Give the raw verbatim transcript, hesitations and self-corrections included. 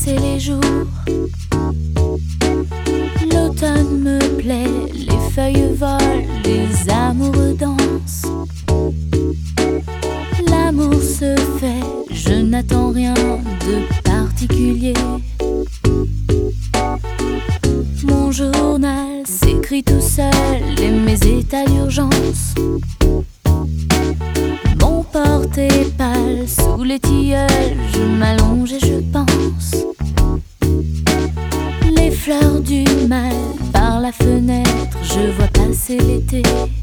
passer les jours. L'automne me plaît, les feuilles volent, les amoureux dansent. L'amour se fait, je n'attends rien de particulier. Mon journal s'écrit tout seul et mes états d'urgence. Mon porte est pâle sous les tilleuls, je m'allonge et je pense. Les fleurs du mal par la fenêtre, je vois passer l'été.